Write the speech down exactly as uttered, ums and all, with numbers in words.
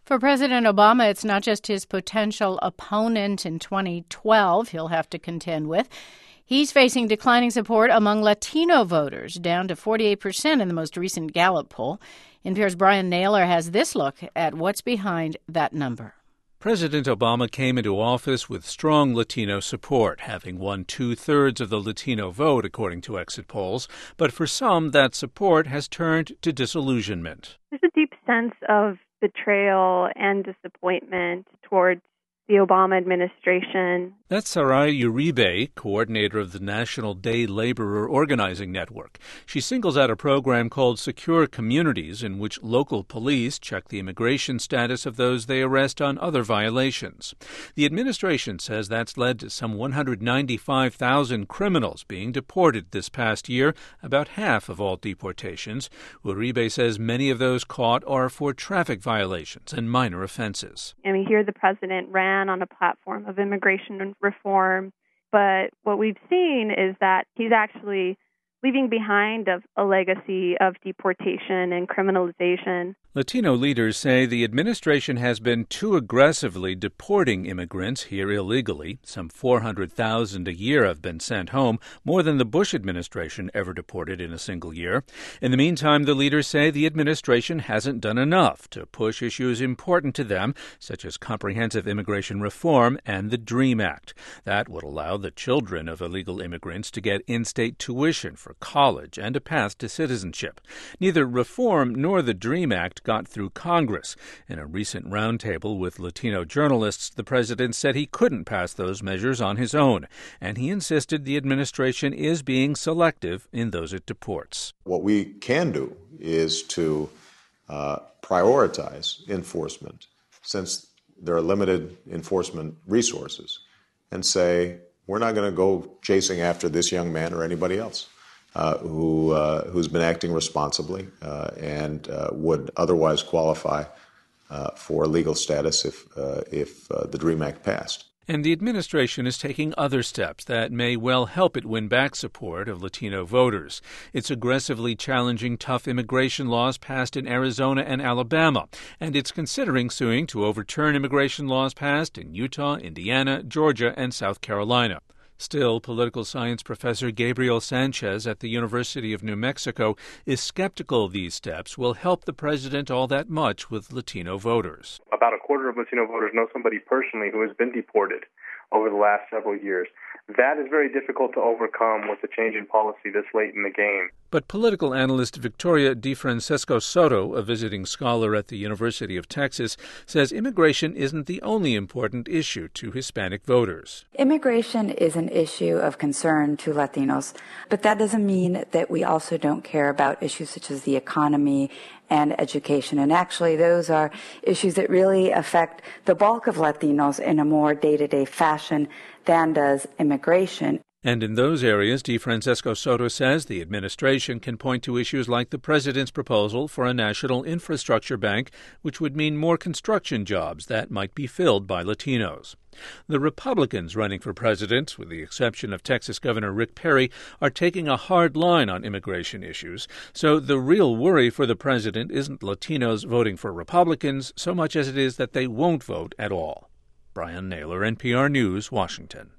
For President Obama, it's not just his potential opponent in twenty twelve he'll have to contend with. He's facing declining support among Latino voters, down to forty-eight percent in the most recent Gallup poll. N P R's Brian Naylor has this look at what's behind that number. President Obama came into office with strong Latino support, having won two-thirds of the Latino vote, according to exit polls. But for some, that support has turned to disillusionment. There's a deep sense of betrayal and disappointment towards the Obama administration. That's Sarai Uribe, coordinator of the National Day Laborer Organizing Network. She singles out a program called Secure Communities, in which local police check the immigration status of those they arrest on other violations. The administration says that's led to some one hundred ninety-five thousand criminals being deported this past year, about half of all deportations. Uribe says many of those caught are for traffic violations and minor offenses. And we hear the president ran on a platform of immigration reform, but what we've seen is that he's actually leaving behind a, a legacy of deportation and criminalization. Latino leaders say the administration has been too aggressively deporting immigrants here illegally. Some four hundred thousand a year have been sent home, more than the Bush administration ever deported in a single year. In the meantime, the leaders say the administration hasn't done enough to push issues important to them, such as comprehensive immigration reform and the DREAM Act. That would allow the children of illegal immigrants to get in-state tuition for college and a path to citizenship. Neither reform nor the DREAM Act got through Congress. In a recent roundtable with Latino journalists, the president said he couldn't pass those measures on his own, and he insisted the administration is being selective in those it deports. What we can do is to uh, prioritize enforcement, since there are limited enforcement resources, and say, we're not going to go chasing after this young man or anybody else. Uh, who, uh, who's been acting responsibly uh, and uh, would otherwise qualify uh, for legal status if, uh, if uh, the DREAM Act passed. And the administration is taking other steps that may well help it win back support of Latino voters. It's aggressively challenging tough immigration laws passed in Arizona and Alabama, and it's considering suing to overturn immigration laws passed in Utah, Indiana, Georgia, and South Carolina. Still, political science professor Gabriel Sanchez at the University of New Mexico is skeptical these steps will help the president all that much with Latino voters. About a quarter of Latino voters know somebody personally who has been deported over the last several years. That is very difficult to overcome with the change in policy this late in the game. But political analyst Victoria DeFrancesco Soto, a visiting scholar at the University of Texas, says immigration isn't the only important issue to Hispanic voters. Immigration is an issue of concern to Latinos, but that doesn't mean that we also don't care about issues such as the economy and education. And actually, those are issues that really affect the bulk of Latinos in a more day-to-day fashion than does immigration. And in those areas, DeFrancesco Soto says the administration can point to issues like the president's proposal for a national infrastructure bank, which would mean more construction jobs that might be filled by Latinos. The Republicans running for president, with the exception of Texas Governor Rick Perry, are taking a hard line on immigration issues. So the real worry for the president isn't Latinos voting for Republicans so much as it is that they won't vote at all. Brian Naylor, N P R News, Washington.